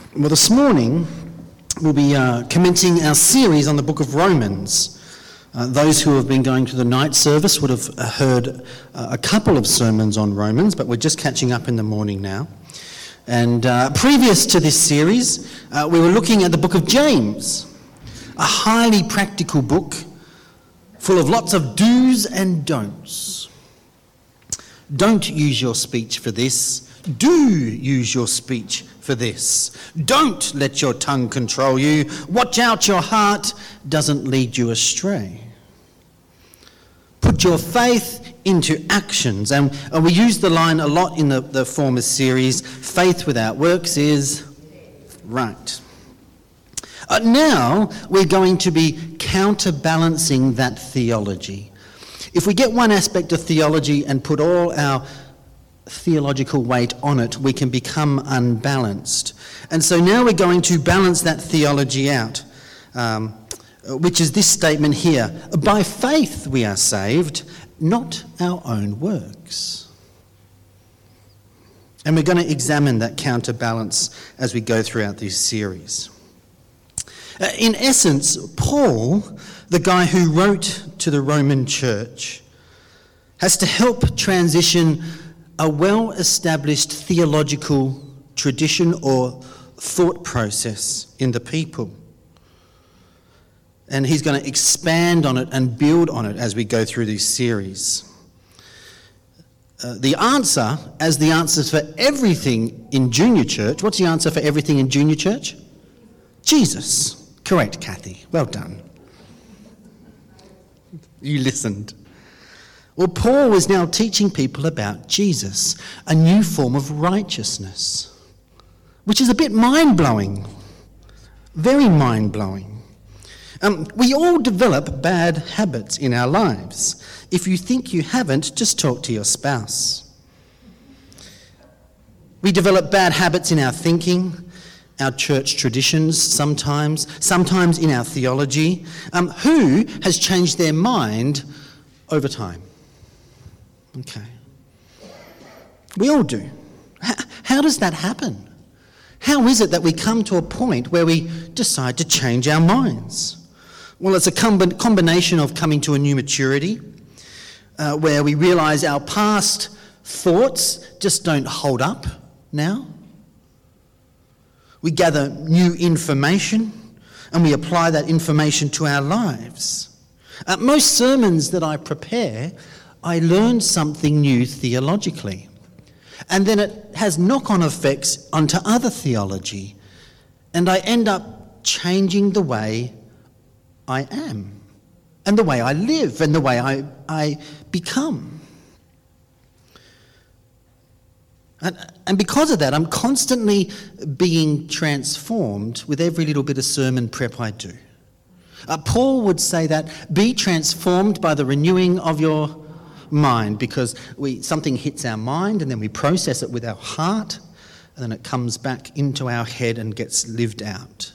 Well, this morning we'll be commencing our series on the book of Romans. Those who have been going to the night service would have heard a couple of sermons on Romans, but we're just catching up in the morning now. And previous to this series, we were looking at the book of James, a highly practical book full of lots of do's and don'ts. Don't use your speech for this. Do use your speech for this. Don't let your tongue control you. Watch out your heart doesn't lead you astray. Put your faith into actions. And we use the line a lot in the former series, faith without works is right. Now we're going to be counterbalancing that theology. If we get one aspect of theology and put all our theological weight on it, we can become unbalanced. And so now we're going to balance that theology out, which is this statement here. By faith we are saved, not our own works. And we're going to examine that counterbalance as we go throughout this series. In essence, Paul, the guy who wrote to the Roman church, has to help transition a well-established theological tradition or thought process in the people. And he's going to expand on it and build on it as we go through this series. The answer, as the answers for everything in junior church, what's the answer for everything in junior church? Jesus. Correct, Kathy. Well done. You listened. Well, Paul was now teaching people about Jesus, a new form of righteousness, which is a bit mind-blowing, very mind-blowing. We all develop bad habits in our lives. If you think you haven't, just talk to your spouse. We develop bad habits in our thinking, our church traditions sometimes in our theology. Who has changed their mind over time? Okay. We all do. How does that happen? How is it that we come to a point where we decide to change our minds? Well, it's a combination of coming to a new maturity, where we realise our past thoughts just don't hold up now. We gather new information and we apply that information to our lives. Most sermons that I prepare, I learn something new theologically. And then it has knock-on effects onto other theology. And I end up changing the way I am, and the way I live, and the way I become. And because of that, I'm constantly being transformed with every little bit of sermon prep I do. Paul would say that, be transformed by the renewing of your mind, because something hits our mind and then we process it with our heart and then it comes back into our head and gets lived out.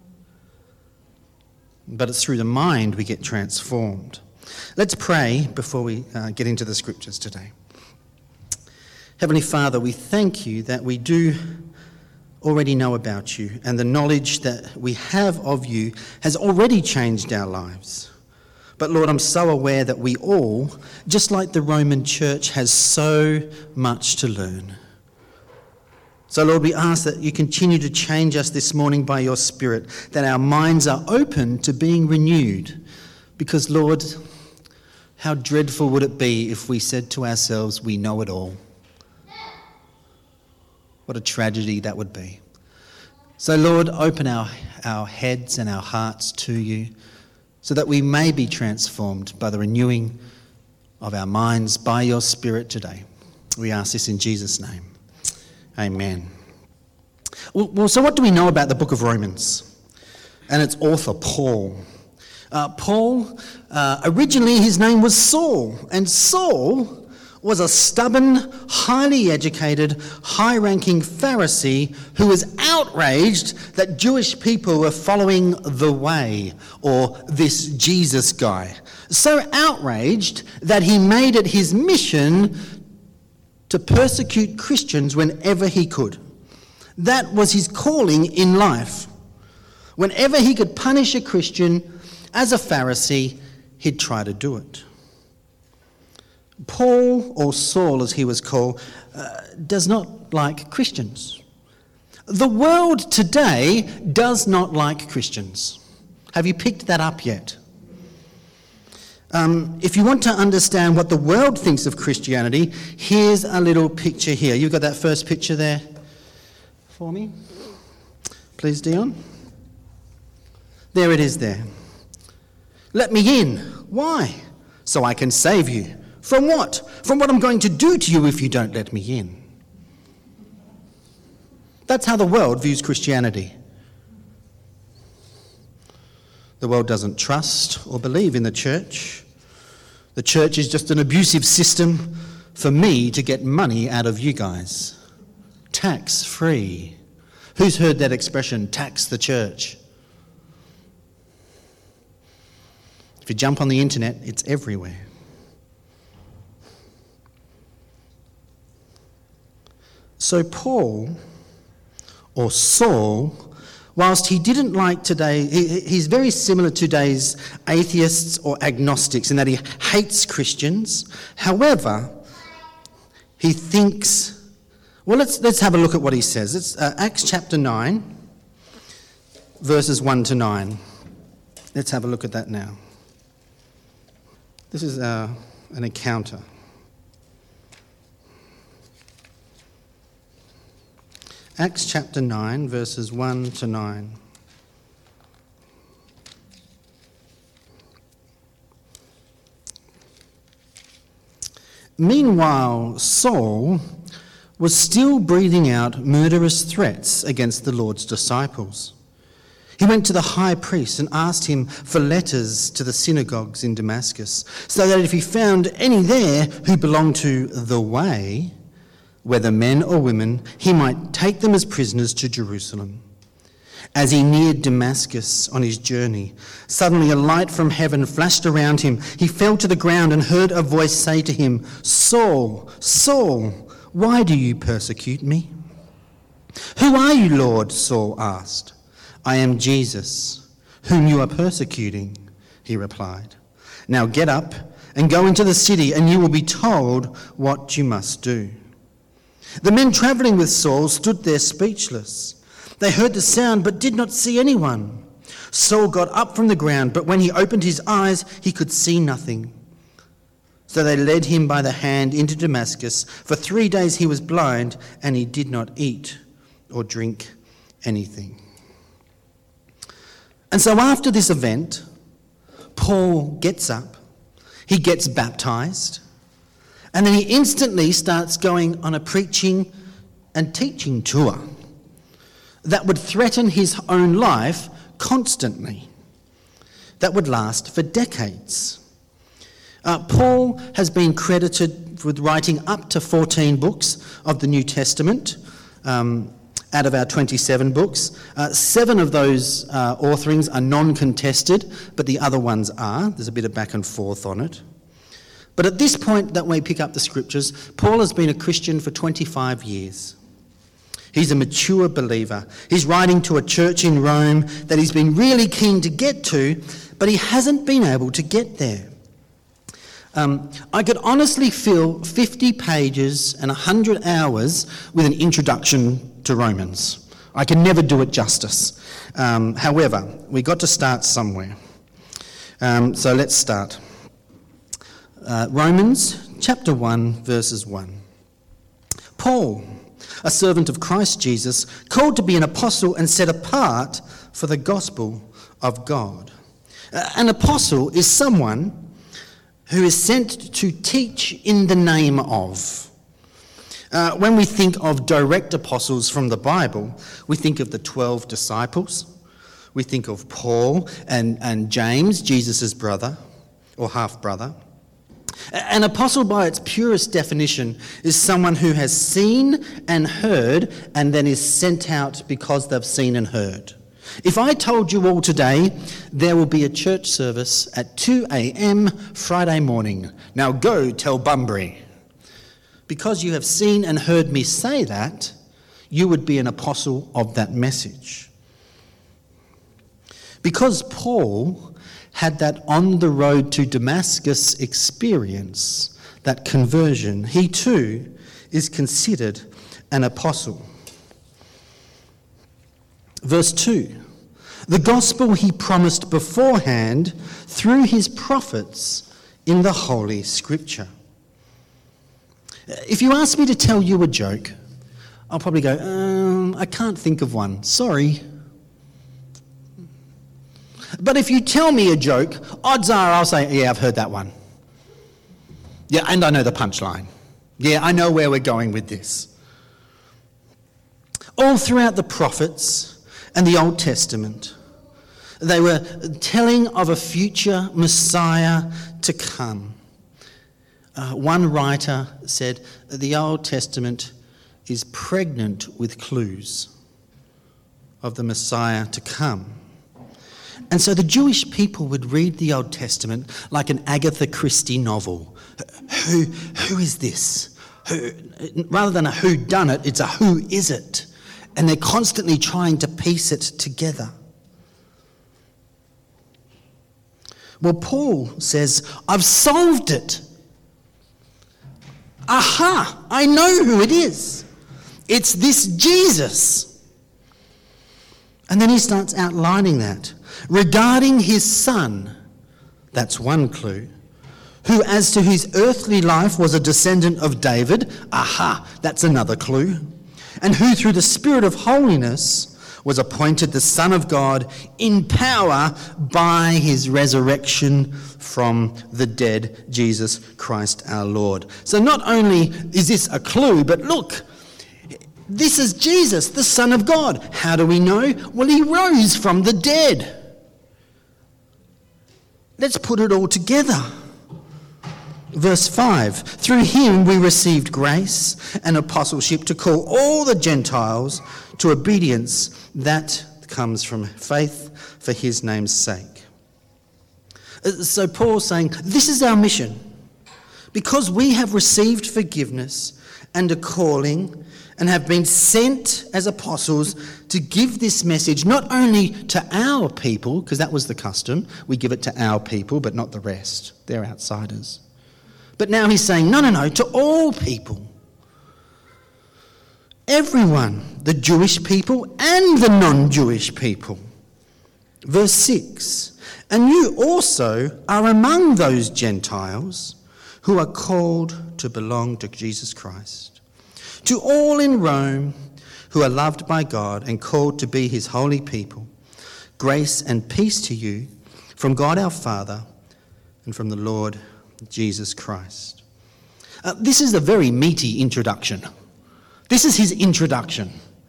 But it's through the mind we get transformed. Let's pray before we get into the scriptures today. Heavenly Father, we thank you that we do already know about you, and the knowledge that we have of you has already changed our lives. But Lord, I'm so aware that we all, just like the Roman church, has so much to learn. So Lord, we ask that you continue to change us this morning by your Spirit, that our minds are open to being renewed. Because Lord, how dreadful would it be if we said to ourselves, we know it all. What a tragedy that would be. So Lord, open our heads and our hearts to you, so that we may be transformed by the renewing of our minds by your Spirit today. We ask this in Jesus' name. Amen. Well, so what do we know about the book of Romans and its author, Paul? Paul, originally his name was Saul, and Saul was a stubborn, highly educated, high-ranking Pharisee who was outraged that Jewish people were following the way, or this Jesus guy. So outraged that he made it his mission to persecute Christians whenever he could. That was his calling in life. Whenever he could punish a Christian, as a Pharisee, he'd try to do it. Paul, or Saul as he was called, does not like Christians. The world today does not like Christians. Have you picked that up yet? If you want to understand what the world thinks of Christianity, here's a little picture here. You've got that first picture there for me? Please, Dion. There it is there. Let me in. Why? So I can save you. From what? From what I'm going to do to you if you don't let me in. That's how the world views Christianity. The world doesn't trust or believe in the church. The church is just an abusive system for me to get money out of you guys. Tax-free. Who's heard that expression, tax the church? If you jump on the internet, it's everywhere. So Paul, or Saul, whilst he didn't like today, he's very similar to today's atheists or agnostics in that he hates Christians. However, he thinks, well, let's have a look at what he says. It's Acts chapter 9, verses 1 to 9. Let's have a look at that now. This is an encounter. Acts chapter 9, verses 1 to 9. Meanwhile, Saul was still breathing out murderous threats against the Lord's disciples. He went to the high priest and asked him for letters to the synagogues in Damascus, so that if he found any there who belonged to the way, whether men or women, he might take them as prisoners to Jerusalem. As he neared Damascus on his journey, suddenly a light from heaven flashed around him. He fell to the ground and heard a voice say to him, "Saul, Saul, why do you persecute me?" "Who are you, Lord?" Saul asked. "I am Jesus, whom you are persecuting," he replied. "Now get up and go into the city, and you will be told what you must do." The men travelling with Saul stood there speechless. They heard the sound but did not see anyone. Saul got up from the ground, but when he opened his eyes, he could see nothing. So they led him by the hand into Damascus. For 3 days he was blind, and he did not eat or drink anything. And so after this event, Paul gets up, he gets baptised, and then he instantly starts going on a preaching and teaching tour that would threaten his own life constantly, that would last for decades. Paul has been credited with writing up to 14 books of the New Testament out of our 27 books. 7 of those authorings are non-contested, but the other ones are. There's a bit of back and forth on it. But at this point that we pick up the scriptures, Paul has been a Christian for 25 years. He's a mature believer. He's writing to a church in Rome that he's been really keen to get to, but he hasn't been able to get there. I could honestly fill 50 pages and 100 hours with an introduction to Romans. I can never do it justice. However, we got to start somewhere. So let's start. Romans chapter 1, verses 1. Paul, a servant of Christ Jesus, called to be an apostle and set apart for the gospel of God. An apostle is someone who is sent to teach in the name of. When we think of direct apostles from the Bible, we think of the 12 disciples. We think of Paul and James, Jesus' brother or half-brother. An apostle, by its purest definition, is someone who has seen and heard and then is sent out because they've seen and heard. If I told you all today there will be a church service at 2 a.m. Friday morning, now go tell Bunbury. Because you have seen and heard me say that, you would be an apostle of that message. Because Paul had that on the road to Damascus experience, that conversion, he too is considered an apostle. Verse 2, the gospel he promised beforehand through his prophets in the Holy Scripture. If you ask me to tell you a joke, I'll probably go, I can't think of one, sorry. But if you tell me a joke, odds are I'll say, yeah, I've heard that one. Yeah, and I know the punchline. Yeah, I know where we're going with this. All throughout the prophets and the Old Testament, they were telling of a future Messiah to come. One writer said the Old Testament is pregnant with clues of the Messiah to come. And so the Jewish people would read the Old Testament like an Agatha Christie novel. Who is this? Rather than a who done it, it's a who is it? And they're constantly trying to piece it together. Well, Paul says, I've solved it. Aha, I know who it is. It's this Jesus. And then he starts outlining that. Regarding his son, that's one clue, who as to his earthly life was a descendant of David, aha, that's another clue, and who through the Spirit of holiness was appointed the Son of God in power by his resurrection from the dead, Jesus Christ our Lord. So not only is this a clue, but look, this is Jesus, the Son of God. How do we know? Well, he rose from the dead. Let's put it all together. Verse 5, through him we received grace and apostleship to call all the Gentiles to obedience that comes from faith for his name's sake. So Paul's saying, this is our mission. Because we have received forgiveness and a calling and have been sent as apostles to give this message not only to our people, because that was the custom, we give it to our people, but not the rest. They're outsiders. But now he's saying, no, to all people. Everyone, the Jewish people and the non-Jewish people. Verse 6, and you also are among those Gentiles who are called to belong to Jesus Christ. To all in Rome who are loved by God and called to be his holy people, grace and peace to you from God our Father and from the Lord Jesus Christ. This is a very meaty introduction. This is his introduction.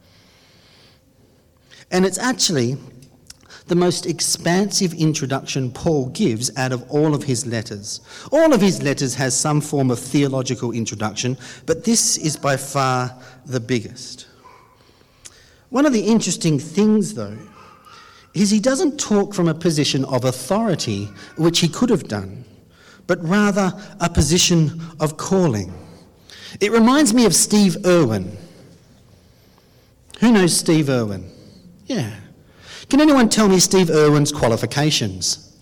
And it's actually the most expansive introduction Paul gives out of all of his letters. All of his letters has some form of theological introduction, but this is by far the biggest. One of the interesting things, though, is he doesn't talk from a position of authority, which he could have done, but rather a position of calling. It reminds me of Steve Irwin. Who knows Steve Irwin? Yeah. Can anyone tell me Steve Irwin's qualifications?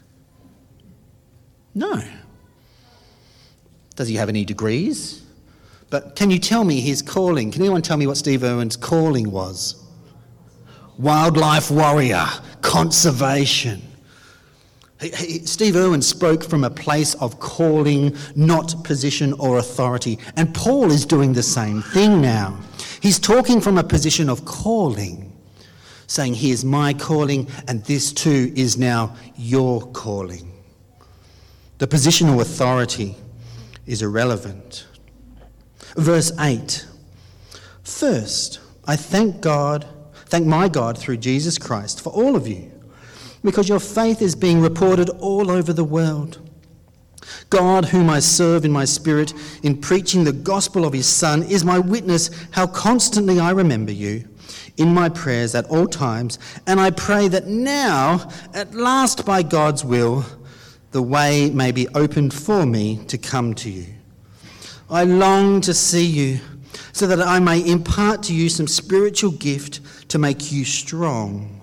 No. Does he have any degrees? But can you tell me his calling? Can anyone tell me what Steve Irwin's calling was? Wildlife warrior, conservation. Steve Irwin spoke from a place of calling, not position or authority. And Paul is doing the same thing now. He's talking from a position of calling, saying, here's my calling, and this too is now your calling. The positional authority is irrelevant. Verse 8. First, I thank my God through Jesus Christ for all of you, because your faith is being reported all over the world. God, whom I serve in my spirit in preaching the gospel of his Son, is my witness how constantly I remember you in my prayers at all times, and I pray that now, at last by God's will, the way may be opened for me to come to you. I long to see you so that I may impart to you some spiritual gift to make you strong.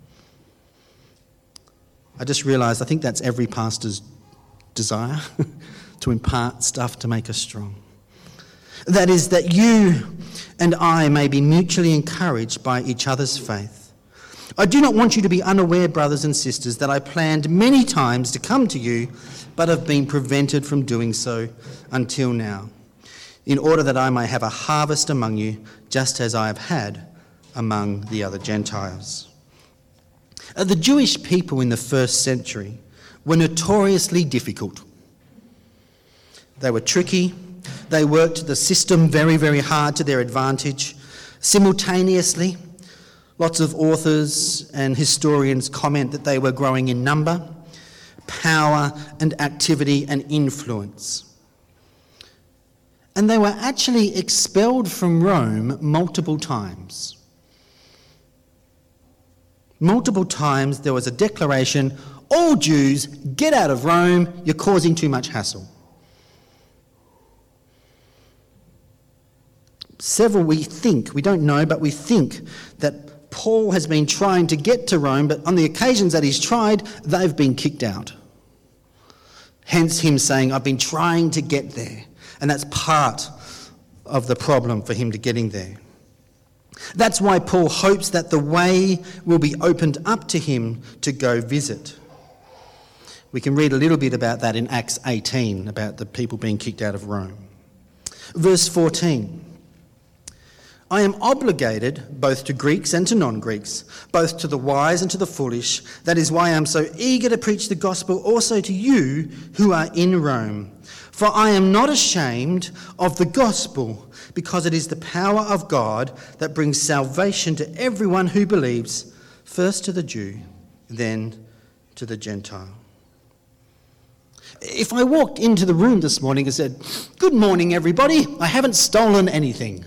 I just realised I think that's every pastor's desire, to impart stuff to make us strong. That is, that you and I may be mutually encouraged by each other's faith. I do not want you to be unaware, brothers and sisters, that I planned many times to come to you, but have been prevented from doing so until now, in order that I may have a harvest among you, just as I have had among the other Gentiles. The Jewish people in the first century were notoriously difficult. They were tricky. They worked the system very, very hard to their advantage. Simultaneously, lots of authors and historians comment that they were growing in number, power and activity and influence. And they were actually expelled from Rome multiple times. Multiple times there was a declaration, all Jews, get out of Rome, you're causing too much hassle. Several we don't know, but we think that Paul has been trying to get to Rome, but on the occasions that he's tried, they've been kicked out. Hence him saying, I've been trying to get there. And that's part of the problem for him to getting there. That's why Paul hopes that the way will be opened up to him to go visit. We can read a little bit about that in Acts 18, about the people being kicked out of Rome. Verse 14. I am obligated both to Greeks and to non-Greeks, both to the wise and to the foolish. That is why I am so eager to preach the gospel also to you who are in Rome. For I am not ashamed of the gospel, because it is the power of God that brings salvation to everyone who believes, first to the Jew, then to the Gentile. If I walked into the room this morning and said, good morning everybody, I haven't stolen anything.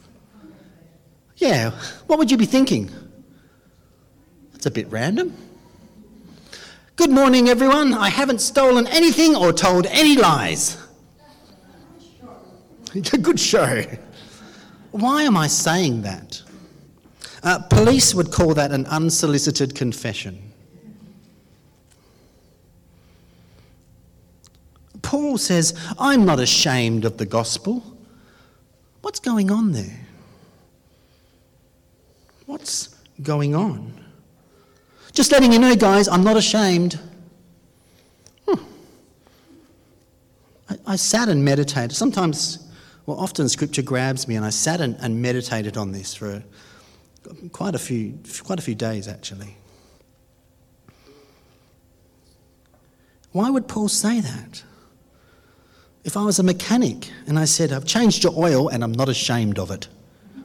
Yeah, what would you be thinking? That's a bit random. Good morning everyone, I haven't stolen anything or told any lies. Good show. Why am I saying that? Police would call that an unsolicited confession. Paul says, I'm not ashamed of the gospel. What's going on there? What's going on? Just letting you know, guys, I'm not ashamed. I sat and meditated. Often Scripture grabs me, and I sat and meditated on this for quite a few days, actually. Why would Paul say that? If I was a mechanic and I said, I've changed your oil and I'm not ashamed of it.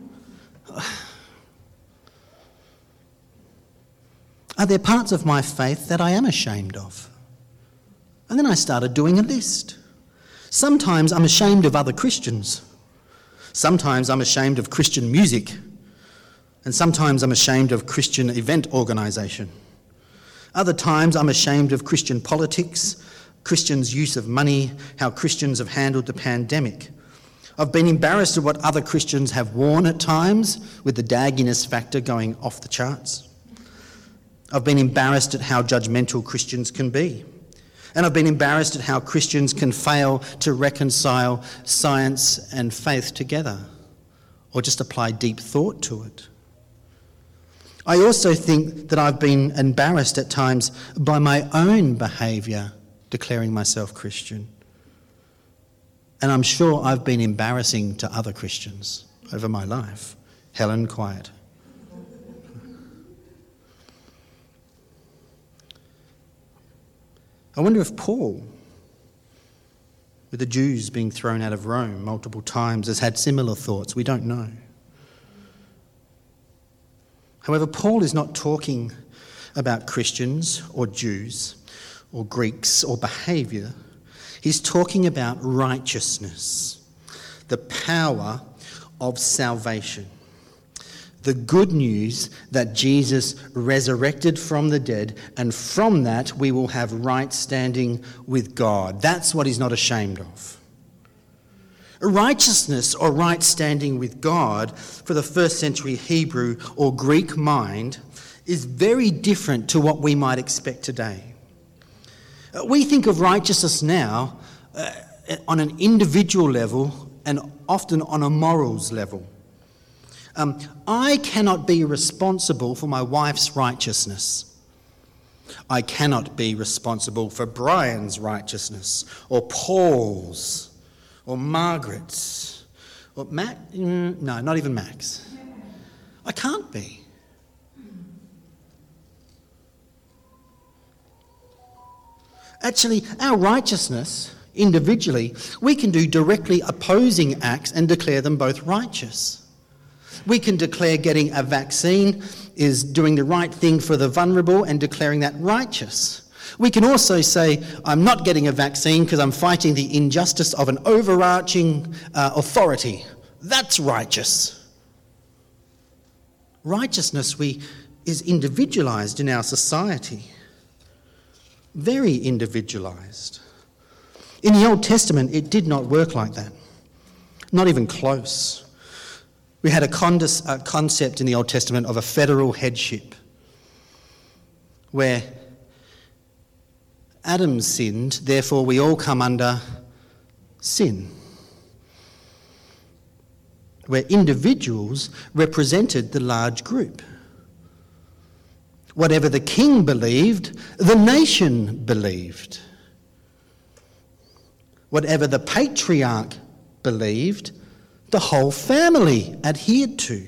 Are there parts of my faith that I am ashamed of? And then I started doing a list. Sometimes I'm ashamed of other Christians. Sometimes I'm ashamed of Christian music. And sometimes I'm ashamed of Christian event organisation. Other times I'm ashamed of Christian politics, Christians' use of money, how Christians have handled the pandemic. I've been embarrassed at what other Christians have worn at times, with the dagginess factor going off the charts. I've been embarrassed at how judgmental Christians can be. And I've been embarrassed at how Christians can fail to reconcile science and faith together, or just apply deep thought to it. I also think that I've been embarrassed at times by my own behaviour declaring myself Christian. And I'm sure I've been embarrassing to other Christians over my life. Helen, quiet. I wonder if Paul, with the Jews being thrown out of Rome multiple times, has had similar thoughts. We don't know. However, Paul is not talking about Christians or Jews or Greeks or behaviour. He's talking about righteousness, the power of salvation. The good news that Jesus resurrected from the dead, and from that we will have right standing with God. That's what he's not ashamed of. Righteousness or right standing with God for the first century Hebrew or Greek mind is very different to what we might expect today. We think of righteousness now on an individual level and often on a morals level. I cannot be responsible for my wife's righteousness. I cannot be responsible for Brian's righteousness or Paul's or Margaret's or Matt. No, not even Max. I can't be. Actually, our righteousness, individually, we can do directly opposing acts and declare them both righteous. We can declare getting a vaccine is doing the right thing for the vulnerable and declaring that righteous. We can also say, I'm not getting a vaccine because I'm fighting the injustice of an overarching authority. That's righteous. Righteousness is individualised in our society. Very individualised. In the Old Testament, it did not work like that. Not even close. We had a concept in the Old Testament of a federal headship, where Adam sinned, therefore we all come under sin. Where individuals represented the large group. Whatever the king believed, the nation believed. Whatever the patriarch believed, the whole family adhered to.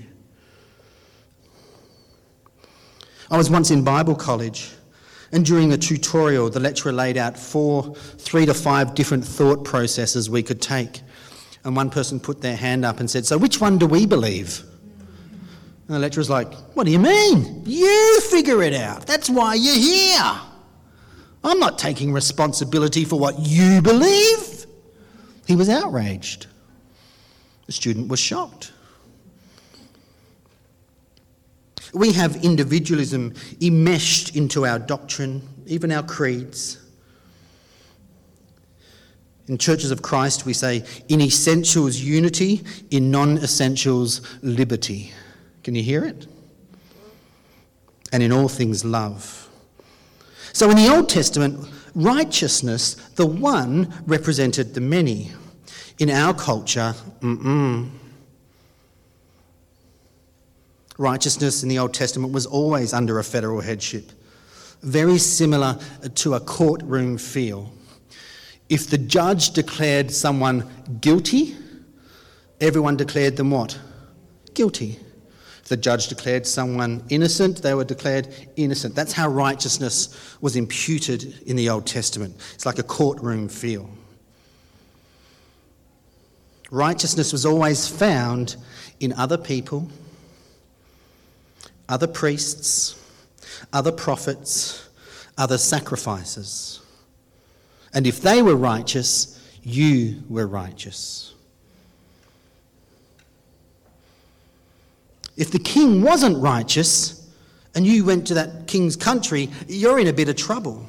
I was once in Bible college, and during the tutorial, the lecturer laid out 3 to 5 different thought processes we could take. And one person put their hand up and said, "So which one do we believe?" And the lecturer's like, "What do you mean? You figure it out. That's why you're here. I'm not taking responsibility for what you believe." He was outraged. The student was shocked. We have individualism enmeshed into our doctrine, even our creeds. In Churches of Christ, we say, in essentials unity, in non-essentials liberty. Can you hear it? And in all things love. So in the Old Testament, righteousness, the one, represented the many. In our culture, righteousness in the Old Testament was always under a federal headship, very similar to a courtroom feel. If the judge declared someone guilty, everyone declared them what? Guilty. If the judge declared someone innocent, they were declared innocent. That's how righteousness was imputed in the Old Testament. It's like a courtroom feel. Righteousness was always found in other people, other priests, other prophets, other sacrifices. And if they were righteous, you were righteous. If the king wasn't righteous and you went to that king's country, you're in a bit of trouble.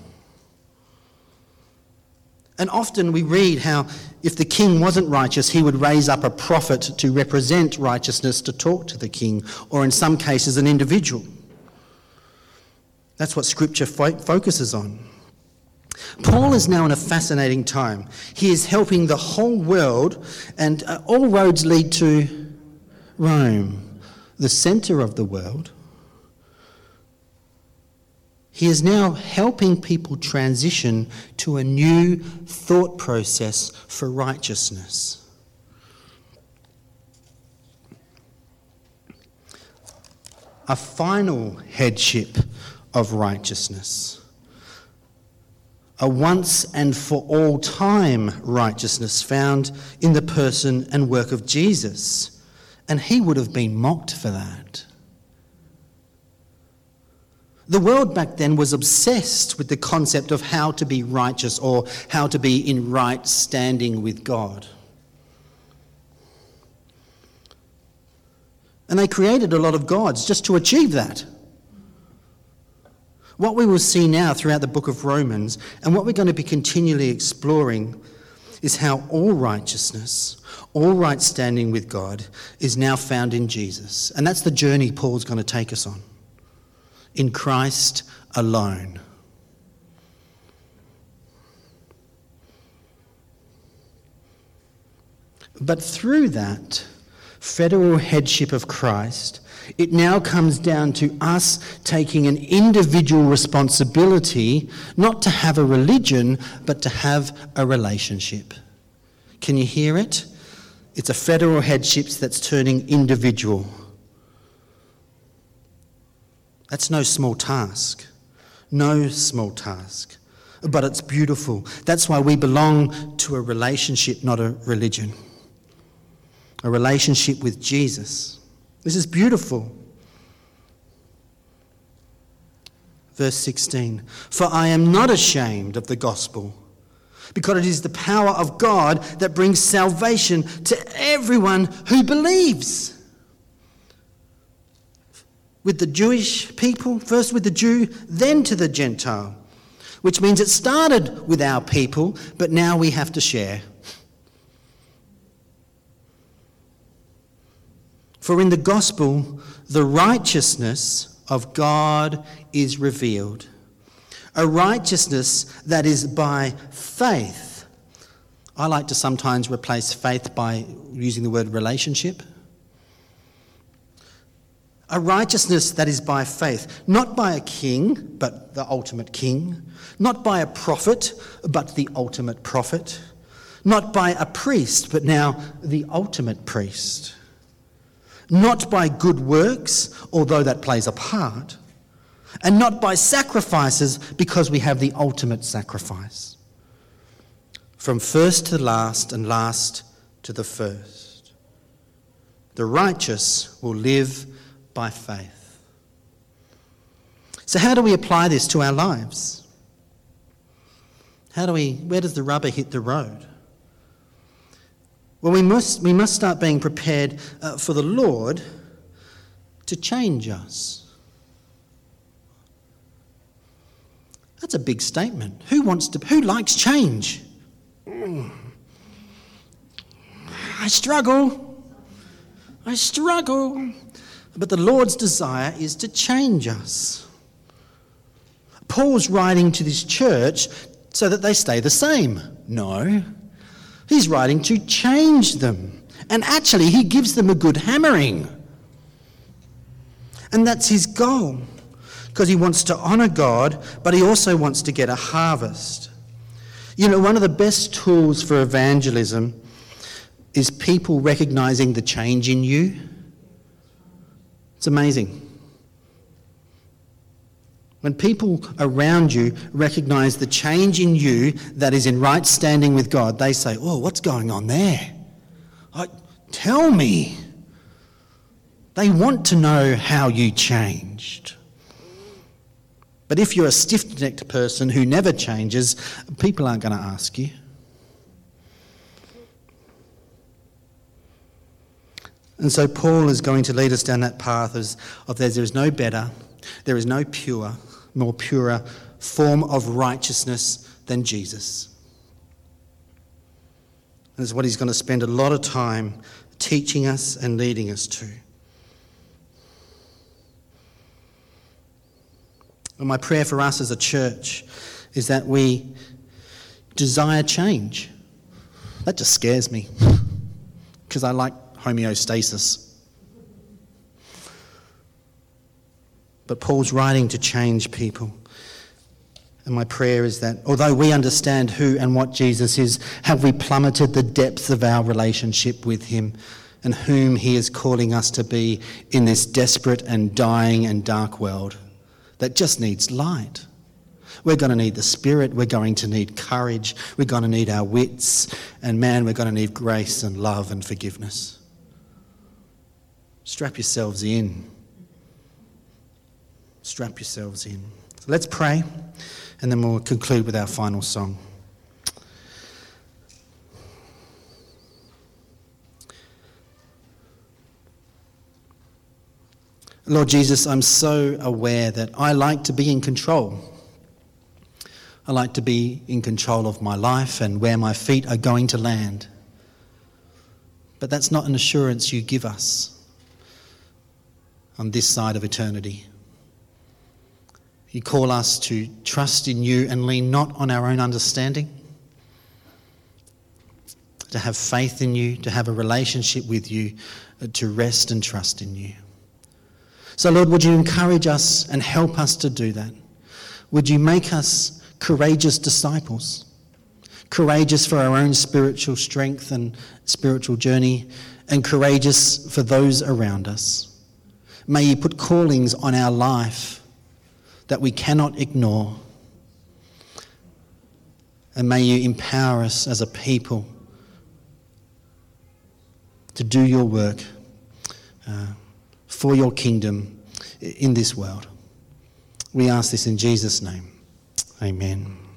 And often we read how if the king wasn't righteous, he would raise up a prophet to represent righteousness to talk to the king, or in some cases an individual. That's what Scripture focuses on. Paul is now in a fascinating time. He is helping the whole world, and all roads lead to Rome, the centre of the world. He is now helping people transition to a new thought process for righteousness. A final headship of righteousness. A once and for all time righteousness found in the person and work of Jesus. And he would have been mocked for that. The world back then was obsessed with the concept of how to be righteous or how to be in right standing with God. And they created a lot of gods just to achieve that. What we will see now throughout the book of Romans, and what we're going to be continually exploring, is how all righteousness, all right standing with God is now found in Jesus. And that's the journey Paul's going to take us on. In Christ alone. But through that federal headship of Christ, it now comes down to us taking an individual responsibility, not to have a religion, but to have a relationship. Can you hear it? It's a federal headship that's turning individual. That's no small task. No small task. But it's beautiful. That's why we belong to a relationship, not a religion. A relationship with Jesus. This is beautiful. Verse 16. For I am not ashamed of the gospel, because it is the power of God that brings salvation to everyone who believes. With the Jewish people, first with the Jew, then to the Gentile. Which means it started with our people, but now we have to share. For in the gospel, the righteousness of God is revealed. A righteousness that is by faith. I like to sometimes replace faith by using the word relationship. A righteousness that is by faith, not by a king, but the ultimate king. Not by a prophet, but the ultimate prophet. Not by a priest, but now the ultimate priest. Not by good works, although that plays a part, and not by sacrifices, because we have the ultimate sacrifice. From first to last and last to the first. The righteous will live by faith. So how do we apply this to our lives? Where does the rubber hit the road? Well, we must start being prepared for the Lord to change us. That's a big statement. Who likes change? I struggle. But the Lord's desire is to change us. Paul's writing to this church so that they stay the same. No. He's writing to change them. And actually, he gives them a good hammering. And that's his goal. Because he wants to honour God, but he also wants to get a harvest. You know, one of the best tools for evangelism is people recognising the change in you. It's amazing. When people around you recognise the change in you that is in right standing with God, they say, oh, what's going on there? Tell me. They want to know how you changed. But if you're a stiff-necked person who never changes, people aren't going to ask you. And so Paul is going to lead us down that path of there is no better, there is no more purer form of righteousness than Jesus. And it's what he's going to spend a lot of time teaching us and leading us to. And my prayer for us as a church is that we desire change. That just scares me because I like homeostasis. But Paul's writing to change people. And my prayer is that although we understand who and what Jesus is, have we plummeted the depths of our relationship with him and whom he is calling us to be in this desperate and dying and dark world that just needs light. We're going to need the Spirit, we're going to need courage, we're going to need our wits, and man, we're going to need grace and love and forgiveness. Strap yourselves in. Strap yourselves in. So let's pray, and then we'll conclude with our final song. Lord Jesus, I'm so aware that I like to be in control. I like to be in control of my life and where my feet are going to land. But that's not an assurance you give us on this side of eternity. You call us to trust in you and lean not on our own understanding, to have faith in you, to have a relationship with you, to rest and trust in you. So Lord, would you encourage us and help us to do that? Would you make us courageous disciples, courageous for our own spiritual strength and spiritual journey, and courageous for those around us. May you put callings on our life that we cannot ignore. And may you empower us as a people to do your work for your kingdom in this world. We ask this in Jesus' name. Amen.